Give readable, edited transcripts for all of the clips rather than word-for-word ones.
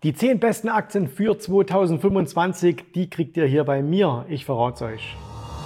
Die 10 besten Aktien für 2025, die kriegt ihr hier bei mir. Ich verrate es euch.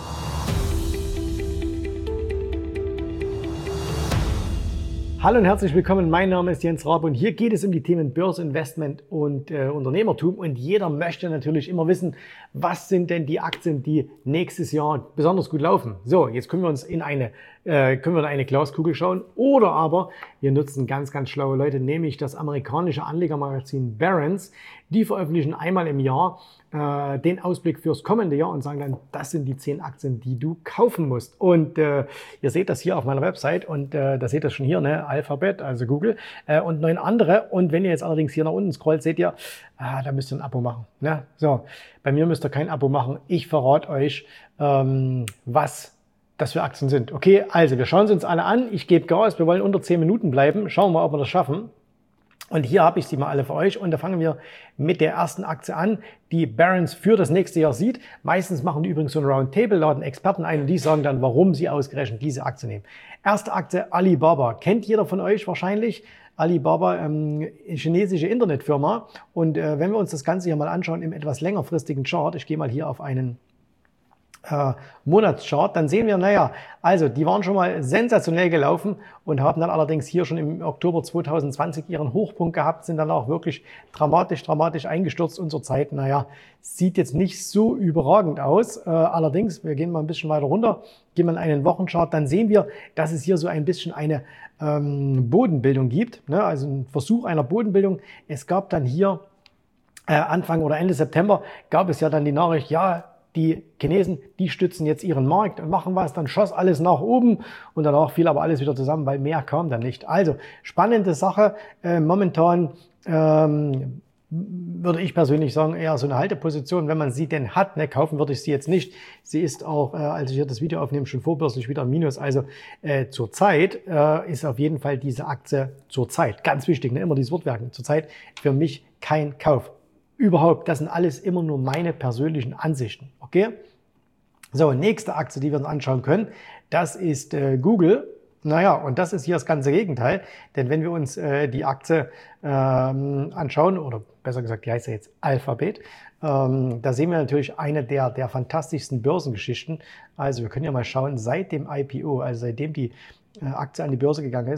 Hallo und herzlich willkommen, mein Name ist Jens Rabe und hier geht es um die Themen Börse, Investment und Unternehmertum. Und jeder möchte natürlich immer wissen, was sind denn die Aktien, die nächstes Jahr besonders gut laufen. So, jetzt können wir uns in eine Glaskugel schauen oder aber wir nutzen ganz schlaue Leute, nämlich das amerikanische Anlegermagazin Barron's. Die veröffentlichen einmal im Jahr den Ausblick fürs kommende Jahr und sagen dann, das sind die 10 Aktien, die du kaufen musst. Und ihr seht das hier auf meiner Website und da seht ihr schon hier, ne, Alphabet, also Google und 9 andere. Und wenn ihr jetzt allerdings hier nach unten scrollt, seht ihr, da müsst ihr ein Abo machen. Ne? So, bei mir müsst ihr kein Abo machen. Ich verrate euch, was das für Aktien sind. Okay, also wir schauen sie uns alle an. Ich gebe Gas, wir wollen unter 10 Minuten bleiben. Schauen wir mal, ob wir das schaffen. Und hier habe ich sie mal alle für euch und da fangen wir mit der ersten Aktie an, die Barron's für das nächste Jahr sieht. Meistens machen die übrigens so ein Roundtable, laden Experten ein und die sagen dann, warum sie ausgerechnet diese Aktie nehmen. Erste Aktie Alibaba, kennt jeder von euch wahrscheinlich. Alibaba, chinesische Internetfirma und wenn wir uns das Ganze hier mal anschauen im etwas längerfristigen Chart, ich gehe mal hier auf einen Monatschart, dann sehen wir, naja, also die waren schon mal sensationell gelaufen und haben dann allerdings hier schon im Oktober 2020 ihren Hochpunkt gehabt, sind dann auch wirklich dramatisch eingestürzt und zurzeit, naja, sieht jetzt nicht so überragend aus. Allerdings, wir gehen mal ein bisschen weiter runter, gehen wir in einen Wochenchart, dann sehen wir, dass es hier so ein bisschen eine Bodenbildung gibt, ne? Also ein Versuch einer Bodenbildung. Es gab dann hier Anfang oder Ende September gab es ja dann die Nachricht, ja, die Chinesen, die stützen jetzt ihren Markt und machen was, dann schoss alles nach oben und danach fiel aber alles wieder zusammen, weil mehr kam dann nicht. Also spannende Sache, momentan würde ich persönlich sagen, eher so eine Halteposition, wenn man sie denn hat, ne, kaufen würde ich sie jetzt nicht. Sie ist auch, als ich hier das Video aufnehme, schon vorbörslich wieder im Minus. Also zurzeit ist auf jeden Fall diese Aktie zurzeit, ganz wichtig, ne, immer dieses Wortwerken, zurzeit für mich kein Kauf. Überhaupt, das sind alles immer nur meine persönlichen Ansichten, okay? So, nächste Aktie, die wir uns anschauen können, das ist Google. Naja, und das ist hier das ganze Gegenteil, denn wenn wir uns die Aktie anschauen, oder besser gesagt, die heißt ja jetzt Alphabet, da sehen wir natürlich eine der fantastischsten Börsengeschichten. Also wir können ja mal schauen, seit dem IPO, also seitdem die Aktie an die Börse gegangen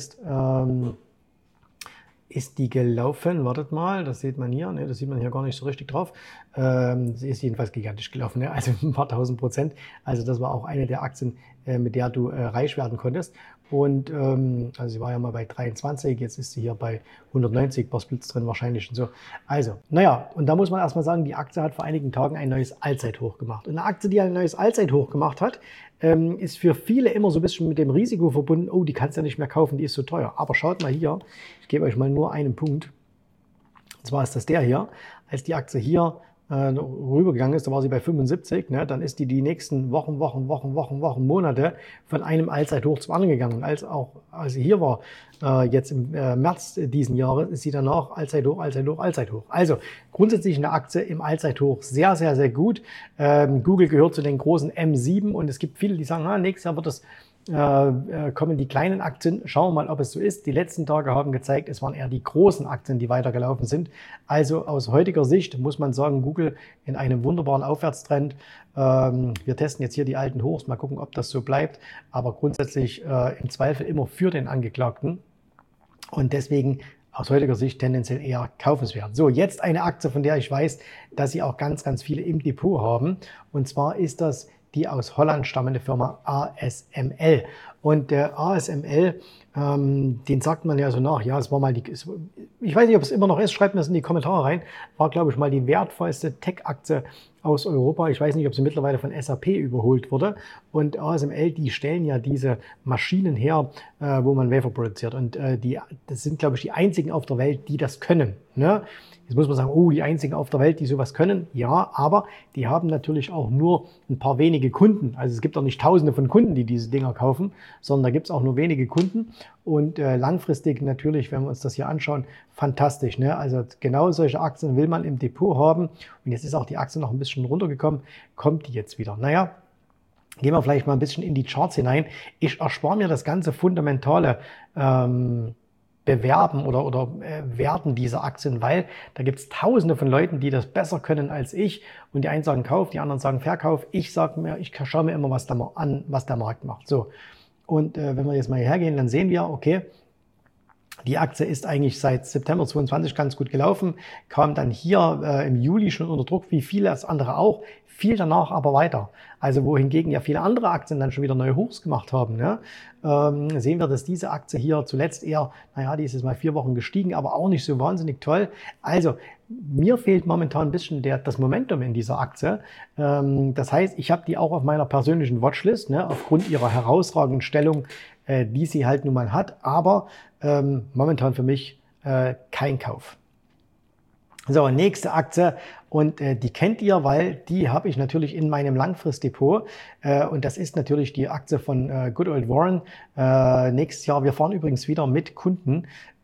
ist die gelaufen, wartet mal, das sieht man hier, ne, das sieht man hier gar nicht so richtig drauf. Sie ist jedenfalls gigantisch gelaufen, ne, also ein paar 1000%. Also das war auch eine der Aktien, mit der du reich werden konntest. Und also sie war ja mal bei 23, jetzt ist sie hier bei 190, paar Splits drin wahrscheinlich und so. Also, naja, und da muss man erstmal sagen, die Aktie hat vor einigen Tagen ein neues Allzeithoch gemacht. Und eine Aktie, die ein neues Allzeithoch gemacht hat, ist für viele immer so ein bisschen mit dem Risiko verbunden, oh, die kannst du ja nicht mehr kaufen, die ist so teuer. Aber schaut mal hier, ich gebe euch mal nur einen Punkt. Und zwar ist das der hier, als die Aktie hier rübergegangen ist, da war sie bei 75, ne, dann ist die nächsten Wochen, Monate von einem Allzeithoch zum anderen gegangen. Als sie hier war, jetzt im März diesen Jahres, ist sie danach Allzeithoch. Also grundsätzlich eine Aktie im Allzeithoch sehr gut. Google gehört zu den großen M7 und es gibt viele, die sagen, nächstes Jahr wird es kommen die kleinen Aktien. Schauen wir mal, ob es so ist. Die letzten Tage haben gezeigt, es waren eher die großen Aktien, die weitergelaufen sind. Also aus heutiger Sicht muss man sagen, Google in einem wunderbaren Aufwärtstrend. Wir testen jetzt hier die alten Hochs, mal gucken, ob das so bleibt. Aber grundsätzlich im Zweifel immer für den Angeklagten. Und deswegen aus heutiger Sicht tendenziell eher kaufenswert. So, jetzt eine Aktie, von der ich weiß, dass sie auch ganz viele im Depot haben. Und zwar ist das die aus Holland stammende Firma ASML. Und der ASML, den sagt man ja so nach, ja, es war mal ich weiß nicht, ob es immer noch ist, schreibt mir das in die Kommentare rein, war, glaube ich, mal die wertvollste Tech-Aktie aus Europa. Ich weiß nicht, ob sie mittlerweile von SAP überholt wurde. Und ASML, die stellen ja diese Maschinen her, wo man Wafer produziert. Und das sind, glaube ich, die einzigen auf der Welt, die das können. Ne? Jetzt muss man sagen, oh, die einzigen auf der Welt, die sowas können. Ja, aber die haben natürlich auch nur ein paar wenige Kunden. Also es gibt auch nicht Tausende von Kunden, die diese Dinger kaufen, sondern da gibt es auch nur wenige Kunden. Und langfristig natürlich, wenn wir uns das hier anschauen, fantastisch. Ne? Also genau solche Aktien will man im Depot haben. Und jetzt ist auch die Aktie noch ein bisschen runtergekommen. Kommt die jetzt wieder? Naja, gehen wir vielleicht mal ein bisschen in die Charts hinein. Ich erspare mir das ganze fundamentale bewerben oder werten diese Aktien, weil da gibt es tausende von Leuten, die das besser können als ich und die einen sagen Kauf, die anderen sagen Verkauf. Ich sage mir, ich schaue mir immer was der Markt macht. So. Und wenn wir jetzt mal hierher gehen, dann sehen wir, okay, die Aktie ist eigentlich seit September 22 ganz gut gelaufen, kam dann hier im Juli schon unter Druck, wie viele als andere auch, fiel danach aber weiter. Also wohingegen ja viele andere Aktien dann schon wieder neue Hochs gemacht haben, ne? Sehen wir, dass diese Aktie hier zuletzt eher, naja, die ist jetzt mal 4 Wochen gestiegen, aber auch nicht so wahnsinnig toll. Also mir fehlt momentan ein bisschen das Momentum in dieser Aktie. Das heißt, ich habe die auch auf meiner persönlichen Watchlist, ne, aufgrund ihrer herausragenden Stellung, die sie halt nun mal hat, aber momentan für mich kein Kauf. So, nächste Aktie und die kennt ihr, weil die habe ich natürlich in meinem Langfristdepot und das ist natürlich die Aktie von Good Old Warren. Nächstes Jahr, wir fahren übrigens wieder mit Kunden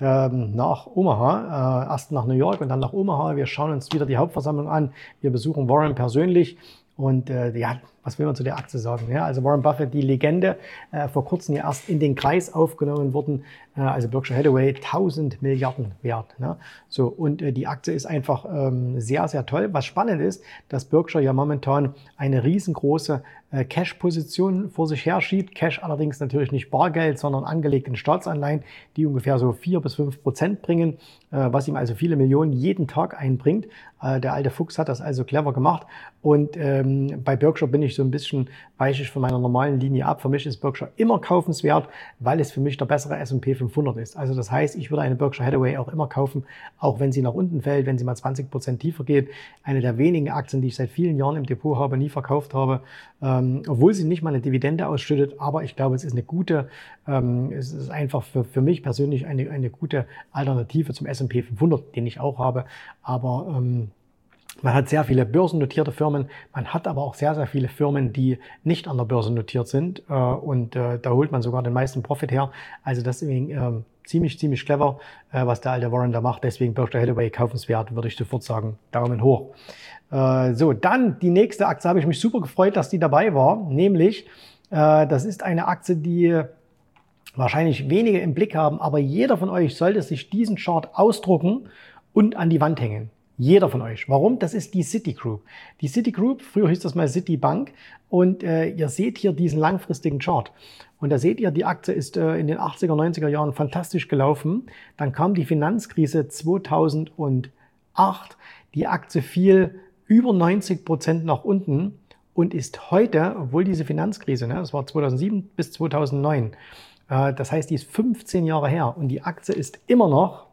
nach Omaha, erst nach New York und dann nach Omaha. Wir schauen uns wieder die Hauptversammlung an, wir besuchen Warren persönlich. Und ja, was will man zu der Aktie sagen? Ja, also Warren Buffett, die Legende, vor kurzem ja erst in den Kreis aufgenommen worden, also Berkshire Hathaway, 1000 Milliarden wert. Ne? So, und die Aktie ist einfach sehr, sehr toll. Was spannend ist, dass Berkshire ja momentan eine riesengroße Cash-Position vor sich herschiebt. Cash allerdings natürlich nicht Bargeld, sondern angelegt in Staatsanleihen, die ungefähr so 4-5% bringen, was ihm also viele Millionen jeden Tag einbringt. Der alte Fuchs hat das also clever gemacht. Und bei Berkshire bin ich so ein bisschen, weiche ich von meiner normalen Linie ab. Für mich ist Berkshire immer kaufenswert, weil es für mich der bessere S&P 500 ist. Also das heißt, ich würde eine Berkshire Hathaway auch immer kaufen, auch wenn sie nach unten fällt, wenn sie mal 20% tiefer geht. Eine der wenigen Aktien, die ich seit vielen Jahren im Depot habe, nie verkauft habe, obwohl sie nicht mal eine Dividende ausschüttet. Aber ich glaube, es ist eine gute, es ist einfach für mich persönlich eine gute Alternative zum S&P 500, den ich auch habe. Aber man hat sehr viele börsennotierte Firmen, man hat aber auch sehr, sehr viele Firmen, die nicht an der Börse notiert sind und da holt man sogar den meisten Profit her. Also deswegen ziemlich clever, was der alte Warren da macht. Deswegen Berkshire Hathaway kaufenswert, würde ich sofort sagen, Daumen hoch. So, dann die nächste Aktie, habe ich mich super gefreut, dass die dabei war, nämlich das ist eine Aktie, die wahrscheinlich wenige im Blick haben, aber jeder von euch sollte sich diesen Chart ausdrucken und an die Wand hängen. Jeder von euch. Warum? Das ist die Citigroup. Die Citigroup, früher hieß das mal Citibank und ihr seht hier diesen langfristigen Chart. Und da seht ihr, die Aktie ist in den 80er, 90er Jahren fantastisch gelaufen. Dann kam die Finanzkrise 2008. Die Aktie fiel über 90% nach unten und ist heute, obwohl diese Finanzkrise, ne, das war 2007 bis 2009, das heißt, die ist 15 Jahre her und die Aktie ist immer noch,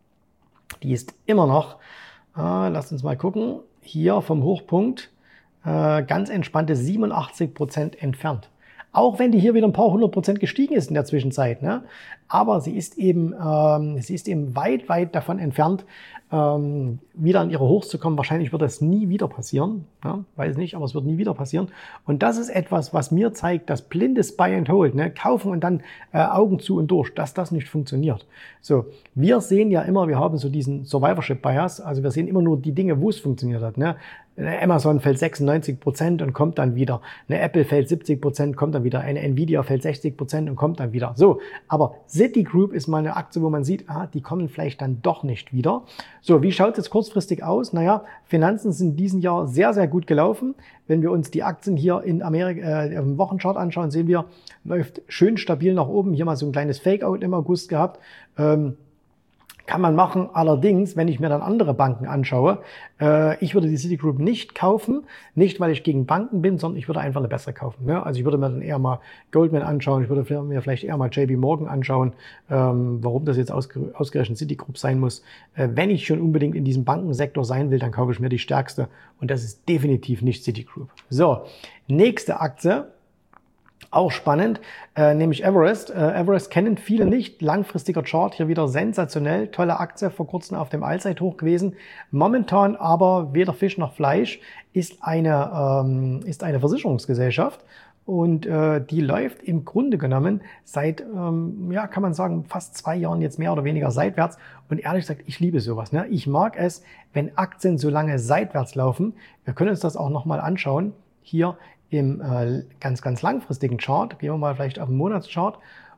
lasst uns mal gucken, hier vom Hochpunkt ganz entspannte 87% entfernt. Auch wenn die hier wieder ein paar 100% gestiegen ist in der Zwischenzeit, ne? Aber sie ist eben weit davon entfernt, wieder an ihre Hochs zu kommen. Wahrscheinlich wird das nie wieder passieren, ja? Weiß nicht, aber es wird nie wieder passieren. Und das ist etwas, was mir zeigt, dass blindes Buy and Hold, ne? Kaufen und dann Augen zu und durch, dass das nicht funktioniert. So, wir sehen ja immer, wir haben so diesen Survivorship Bias, also wir sehen immer nur die Dinge, wo es funktioniert hat, ne? Amazon fällt 96% und kommt dann wieder. Eine Apple fällt 70%, kommt dann wieder. Eine Nvidia fällt 60% und kommt dann wieder. So, aber Citigroup ist mal eine Aktie, wo man sieht, die kommen vielleicht dann doch nicht wieder. So, wie schaut es jetzt kurzfristig aus? Naja, Finanzen sind in diesem Jahr sehr, sehr gut gelaufen. Wenn wir uns die Aktien hier in Amerika im Wochenchart anschauen, sehen wir, läuft schön stabil nach oben. Hier mal so ein kleines Fake-Out im August gehabt. Kann man machen, allerdings, wenn ich mir dann andere Banken anschaue, ich würde die Citigroup nicht kaufen, nicht weil ich gegen Banken bin, sondern ich würde einfach eine bessere kaufen. Ne? Also ich würde mir dann eher mal Goldman anschauen, ich würde mir vielleicht eher mal JP Morgan anschauen, warum das jetzt ausgerechnet Citigroup sein muss. Wenn ich schon unbedingt in diesem Bankensektor sein will, dann kaufe ich mir die stärkste und das ist definitiv nicht Citigroup. So, nächste Aktie. Auch spannend, nämlich Everest. Everest kennen viele nicht. Langfristiger Chart, hier wieder sensationell. Tolle Aktie, vor kurzem auf dem Allzeithoch gewesen. Momentan aber weder Fisch noch Fleisch, ist eine Versicherungsgesellschaft. Und die läuft im Grunde genommen seit, ja, kann man sagen, fast 2 Jahren jetzt mehr oder weniger seitwärts. Und ehrlich gesagt, ich liebe sowas. Ne? Ich mag es, wenn Aktien so lange seitwärts laufen. Wir können uns das auch nochmal anschauen. Hier im ganz langfristigen Chart, gehen wir mal vielleicht auf den Monatschart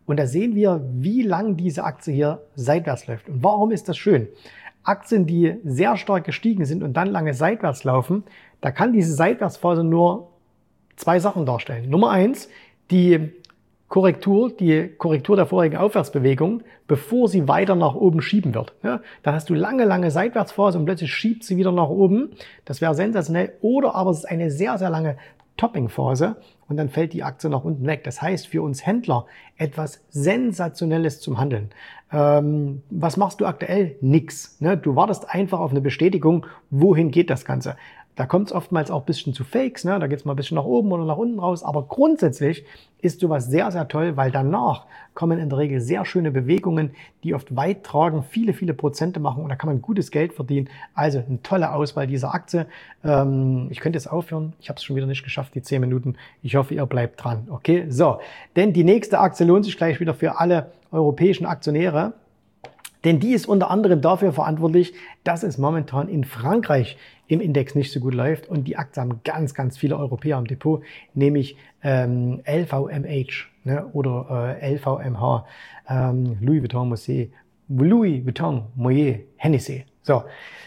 Und da sehen wir, wie lang diese Aktie hier seitwärts läuft. Und warum ist das schön? Aktien, die sehr stark gestiegen sind und dann lange seitwärts laufen, da kann diese Seitwärtsphase nur zwei Sachen darstellen. Nummer eins, die Korrektur der vorigen Aufwärtsbewegung, bevor sie weiter nach oben schieben wird. Ja, dann hast du lange Seitwärtsphase und plötzlich schiebt sie wieder nach oben. Das wäre sensationell. Oder aber es ist eine sehr lange Topping-Phase und dann fällt die Aktie nach unten weg. Das heißt für uns Händler etwas Sensationelles zum Handeln. Was machst du aktuell? Nix. Ne? Du wartest einfach auf eine Bestätigung, wohin geht das Ganze. Da kommt es oftmals auch ein bisschen zu Fakes, ne? Da geht es mal ein bisschen nach oben oder nach unten raus. Aber grundsätzlich ist sowas sehr toll, weil danach kommen in der Regel sehr schöne Bewegungen, die oft weit tragen, viele Prozente machen und da kann man gutes Geld verdienen. Also eine tolle Auswahl dieser Aktie. Ich könnte jetzt aufhören. Ich habe es schon wieder nicht geschafft, die 10 Minuten. Ich hoffe, ihr bleibt dran. Okay, so. Denn die nächste Aktie lohnt sich gleich wieder für alle europäischen Aktionäre. Denn die ist unter anderem dafür verantwortlich, dass es momentan in Frankreich im Index nicht so gut läuft und die Aktie haben ganz viele Europäer im Depot, nämlich LVMH, ne, oder LVMH, Louis Vuitton Moet Hennessy. So,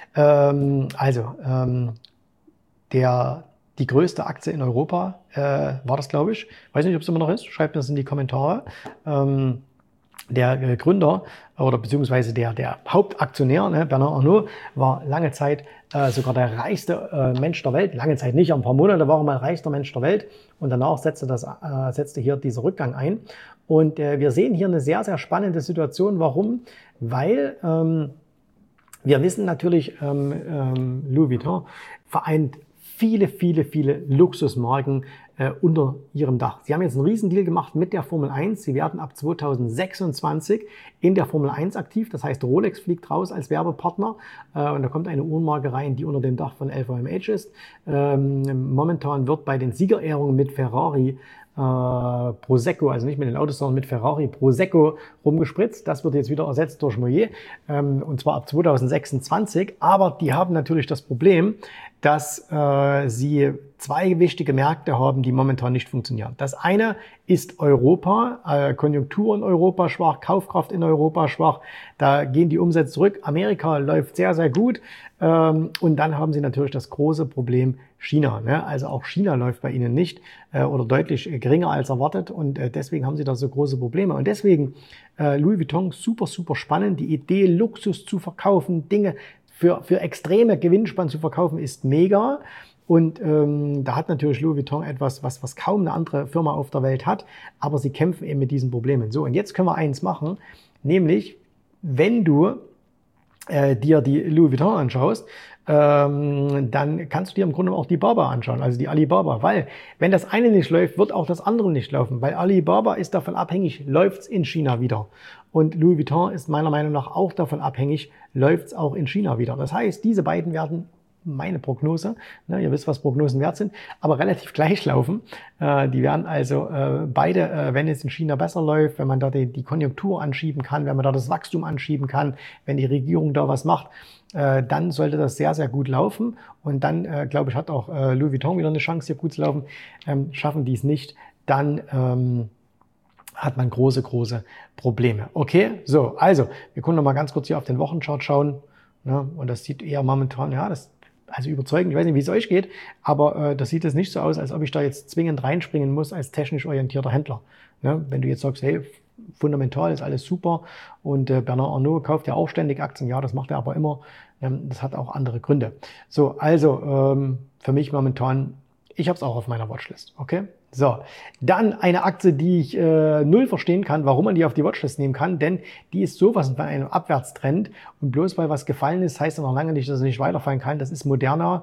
die größte Aktie in Europa war das, glaube ich. Weiß nicht, ob es immer noch ist. Schreibt mir das in die Kommentare. Der Gründer oder beziehungsweise der Hauptaktionär, ne, Bernard Arnault, war lange Zeit sogar der reichste Mensch der Welt. Lange Zeit nicht, ein paar Monate war er mal reichster Mensch der Welt. Und danach setzte hier dieser Rückgang ein. Und wir sehen hier eine sehr spannende Situation. Warum? Weil wir wissen natürlich, Louis Vuitton vereint viele Luxusmarken unter ihrem Dach. Sie haben jetzt einen Riesendeal gemacht mit der Formel 1. Sie werden ab 2026 in der Formel 1 aktiv. Das heißt, Rolex fliegt raus als Werbepartner und da kommt eine Uhrenmarke rein, die unter dem Dach von LVMH ist. Momentan wird bei den Siegerehrungen mit Ferrari Prosecco, also nicht mit den Autos, sondern mit Ferrari Prosecco rumgespritzt. Das wird jetzt wieder ersetzt durch Moet, und zwar ab 2026. Aber die haben natürlich das Problem, dass sie zwei wichtige Märkte haben, die momentan nicht funktionieren. Das eine ist Europa, Konjunktur in Europa schwach, Kaufkraft in Europa schwach, da gehen die Umsätze zurück. Amerika läuft sehr gut und dann haben sie natürlich das große Problem China. Ne? Also auch China läuft bei ihnen nicht oder deutlich geringer als erwartet und deswegen haben sie da so große Probleme. Und deswegen Louis Vuitton super spannend, die Idee Luxus zu verkaufen, Dinge für extreme Gewinnspannen zu verkaufen, ist mega. Und da hat natürlich Louis Vuitton etwas, was kaum eine andere Firma auf der Welt hat, aber sie kämpfen eben mit diesen Problemen. So, und jetzt können wir eins machen, nämlich, wenn du dir die Louis Vuitton anschaust, dann kannst du dir im Grunde auch die Baba anschauen, also die Alibaba, weil wenn das eine nicht läuft, wird auch das andere nicht laufen, weil Alibaba ist davon abhängig, läuft's in China wieder. Und Louis Vuitton ist meiner Meinung nach auch davon abhängig, läuft's auch in China wieder. Das heißt, diese beiden werden, meine Prognose, ne, ihr wisst, was Prognosen wert sind, aber relativ gleich laufen. Die werden also beide, wenn es in China besser läuft, wenn man da die Konjunktur anschieben kann, wenn man da das Wachstum anschieben kann, wenn die Regierung da was macht, dann sollte das sehr gut laufen. Und dann, glaube ich, hat auch Louis Vuitton wieder eine Chance, hier gut zu laufen. Schaffen die es nicht, dann hat man große Probleme. Okay, so, also, wir können noch mal ganz kurz hier auf den Wochenchart schauen. Ne? Und das sieht eher momentan, ja, also überzeugend, ich weiß nicht, wie es euch geht, aber das sieht jetzt nicht so aus, als ob ich da jetzt zwingend reinspringen muss als technisch orientierter Händler. Ne? Wenn du jetzt sagst, hey, fundamental ist alles super und Bernard Arnault kauft ja auch ständig Aktien, ja, das macht er aber immer, das hat auch andere Gründe. So, also für mich momentan, ich habe es auch auf meiner Watchlist, okay? So, dann eine Aktie, die ich null verstehen kann, warum man die auf die Watchlist nehmen kann, denn die ist sowas von einem Abwärtstrend und bloß weil was gefallen ist, heißt ja noch lange nicht, dass es nicht weiterfallen kann. Das ist Moderna.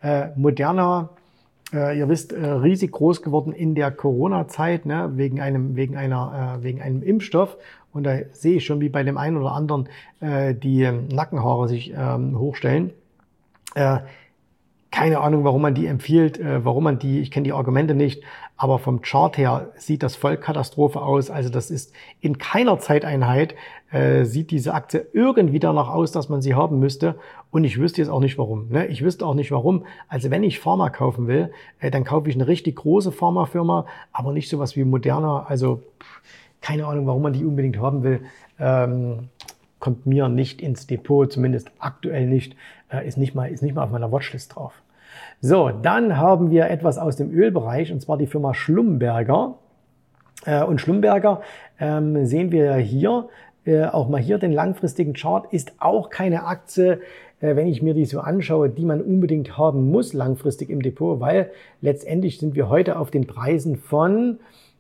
Ihr wisst, riesig groß geworden in der Corona-Zeit, ne, wegen einem Impfstoff. Und da sehe ich schon, wie bei dem einen oder anderen die Nackenhaare sich hochstellen. Keine Ahnung, warum man die empfiehlt, ich kenne die Argumente nicht, aber vom Chart her sieht das voll Katastrophe aus. Also das ist in keiner Zeiteinheit sieht diese Aktie irgendwie danach aus, dass man sie haben müsste. Und ich wüsste jetzt auch nicht warum. Ne? Ich wüsste auch nicht warum. Also wenn ich Pharma kaufen will, dann kaufe ich eine richtig große Pharmafirma, aber nicht sowas wie Moderna. Also keine Ahnung, warum man die unbedingt haben will. Kommt mir nicht ins Depot, zumindest aktuell nicht, ist nicht mal auf meiner Watchlist drauf. So, dann haben wir etwas aus dem Ölbereich, und zwar die Firma Schlumberger. Und Schlumberger sehen wir hier, auch mal hier den langfristigen Chart, ist auch keine Aktie, wenn ich mir die so anschaue, die man unbedingt haben muss langfristig im Depot, weil letztendlich sind wir heute auf den Preisen von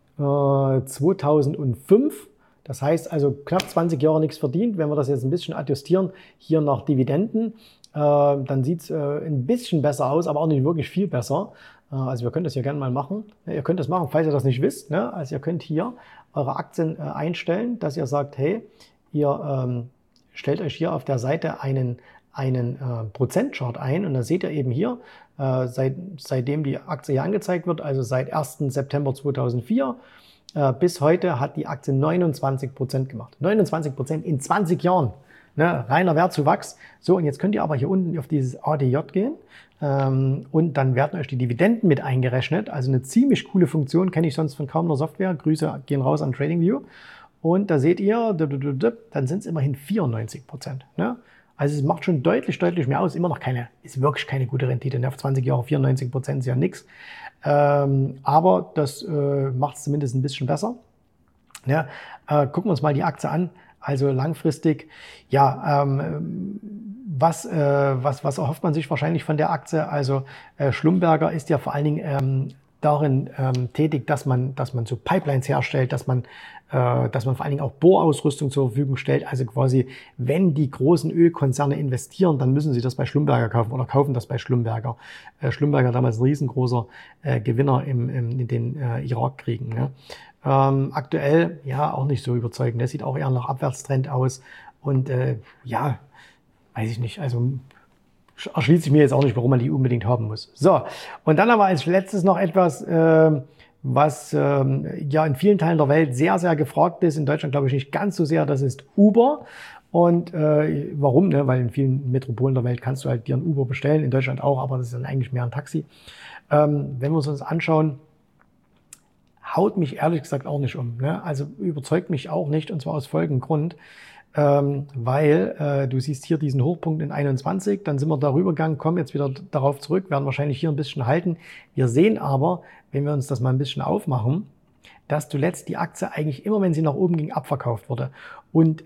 2005. Das heißt also knapp 20 Jahre nichts verdient. Wenn wir das jetzt ein bisschen adjustieren, hier nach Dividenden, dann sieht es ein bisschen besser aus, aber auch nicht wirklich viel besser. Also wir können das hier gerne mal machen. Ihr könnt das machen, falls ihr das nicht wisst. Ne? Also ihr könnt hier eure Aktien einstellen, dass ihr sagt, hey, ihr stellt euch hier auf der Seite einen Prozentchart ein, und dann seht ihr eben hier, seitdem die Aktie hier angezeigt wird, also seit 1. September 2004 bis heute hat die Aktie 29% gemacht. 29% in 20 Jahren. Ne, reiner Wertzuwachs. So, und jetzt könnt ihr aber hier unten auf dieses ADJ gehen und dann werden euch die Dividenden mit eingerechnet. Also eine ziemlich coole Funktion, kenne ich sonst von kaum einer Software. Grüße gehen raus an TradingView. Und da seht ihr, dann sind es immerhin 94%. Ne? Also es macht schon deutlich mehr aus. Immer noch ist wirklich keine gute Rendite. Ne? Auf 20 Jahre 94% ist ja nichts. Aber das macht es zumindest ein bisschen besser. Ja, gucken wir uns mal die Aktie an. Also langfristig, ja, was erhofft man sich wahrscheinlich von der Aktie? Also Schlumberger ist ja vor allen Dingen darin tätig, dass man so Pipelines herstellt, dass man vor allen Dingen auch Bohrausrüstung zur Verfügung stellt. Also quasi, wenn die großen Ölkonzerne investieren, dann müssen sie das bei Schlumberger kaufen oder kaufen das bei Schlumberger. Schlumberger damals ein riesengroßer Gewinner in den Irakkriegen. Ne? Aktuell ja auch nicht so überzeugend. Das sieht auch eher nach Abwärtstrend aus. Und ja, weiß ich nicht. Also erschließt sich mir jetzt auch nicht, warum man die unbedingt haben muss. So, und dann aber als letztes noch etwas, was ja in vielen Teilen der Welt sehr, sehr gefragt ist. In Deutschland glaube ich nicht ganz so sehr. Das ist Uber. Und warum? Ne? Weil in vielen Metropolen der Welt kannst du halt dir ein Uber bestellen. In Deutschland auch, aber das ist dann eigentlich mehr ein Taxi. Wenn wir uns anschauen, haut mich ehrlich gesagt auch nicht um. Ne? Also überzeugt mich auch nicht, und zwar aus folgendem Grund. Weil du siehst hier diesen Hochpunkt in 21, dann sind wir darüber gegangen, kommen jetzt wieder darauf zurück, werden wahrscheinlich hier ein bisschen halten. Wir sehen aber, wenn wir uns das mal ein bisschen aufmachen, dass zuletzt die Aktie eigentlich immer, wenn sie nach oben ging, abverkauft wurde. Und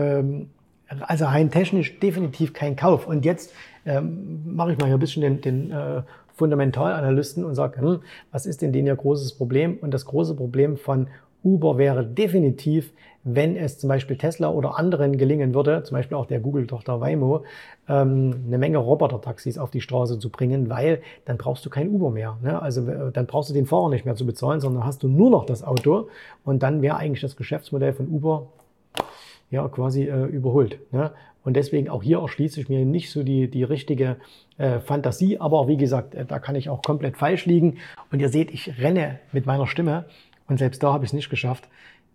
also rein technisch definitiv kein Kauf. Und jetzt mache ich mal hier ein bisschen den Fundamentalanalysten und sage, was ist denn denen ihr großes Problem? Und das große Problem von Uber wäre definitiv, wenn es zum Beispiel Tesla oder anderen gelingen würde, zum Beispiel auch der Google-Tochter Waymo, eine Menge Roboter-Taxis auf die Straße zu bringen, weil dann brauchst du kein Uber mehr. Ne? Also dann brauchst du den Fahrer nicht mehr zu bezahlen, sondern hast du nur noch das Auto, und dann wäre eigentlich das Geschäftsmodell von Uber ja quasi überholt. Ne? Und deswegen auch hier erschließt sich mir nicht so die richtige Fantasie, aber wie gesagt, da kann ich auch komplett falsch liegen. Und ihr seht, ich renne mit meiner Stimme, und selbst da habe ich es nicht geschafft,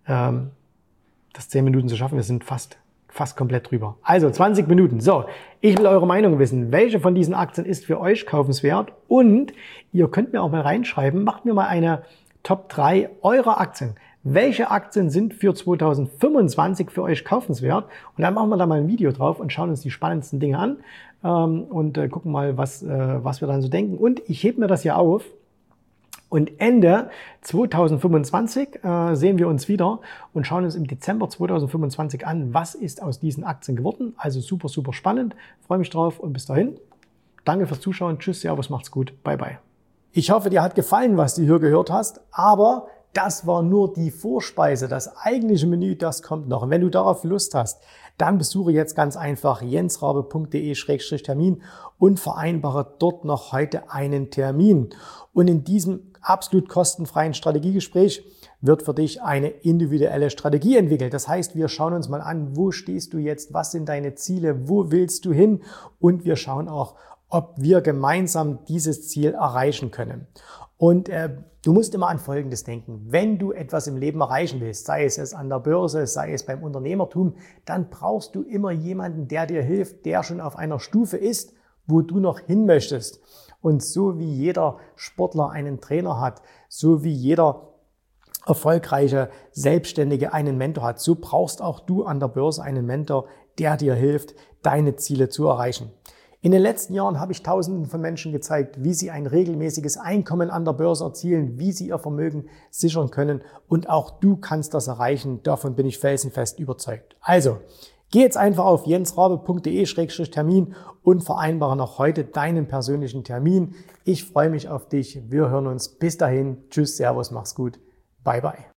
das 10 Minuten zu schaffen. Wir sind fast komplett drüber. Also 20 Minuten. So, ich will eure Meinung wissen. Welche von diesen Aktien ist für euch kaufenswert? Und ihr könnt mir auch mal reinschreiben, macht mir mal eine Top 3 eurer Aktien. Welche Aktien sind für 2025 für euch kaufenswert? Und dann machen wir da mal ein Video drauf und schauen uns die spannendsten Dinge an und gucken mal, was wir dann so denken. Und ich hebe mir das hier auf. Und Ende 2025 sehen wir uns wieder und schauen uns im Dezember 2025 an, was ist aus diesen Aktien geworden. Also super, super spannend. Freue mich drauf, und bis dahin. Danke fürs Zuschauen. Tschüss, servus, macht's gut. Bye, bye. Ich hoffe, dir hat gefallen, was du hier gehört hast, aber das war nur die Vorspeise. Das eigentliche Menü, das kommt noch. Und wenn du darauf Lust hast, dann besuche jetzt ganz einfach jensrabe.de/termin und vereinbare dort noch heute einen Termin. Und in diesem absolut kostenfreien Strategiegespräch wird für dich eine individuelle Strategie entwickelt. Das heißt, wir schauen uns mal an, wo stehst du jetzt, was sind deine Ziele, wo willst du hin, und wir schauen auch, ob wir gemeinsam dieses Ziel erreichen können. Und du musst immer an Folgendes denken. Wenn du etwas im Leben erreichen willst, sei es an der Börse, sei es beim Unternehmertum, dann brauchst du immer jemanden, der dir hilft, der schon auf einer Stufe ist, wo du noch hin möchtest. Und so wie jeder Sportler einen Trainer hat, so wie jeder erfolgreiche Selbstständige einen Mentor hat, so brauchst auch du an der Börse einen Mentor, der dir hilft, deine Ziele zu erreichen. In den letzten Jahren habe ich Tausenden von Menschen gezeigt, wie sie ein regelmäßiges Einkommen an der Börse erzielen, wie sie ihr Vermögen sichern können, und auch du kannst das erreichen. Davon bin ich felsenfest überzeugt. Also, geh jetzt einfach auf jensrabe.de/Termin und vereinbare noch heute deinen persönlichen Termin. Ich freue mich auf dich. Wir hören uns. Bis dahin. Tschüss, Servus, mach's gut. Bye, bye.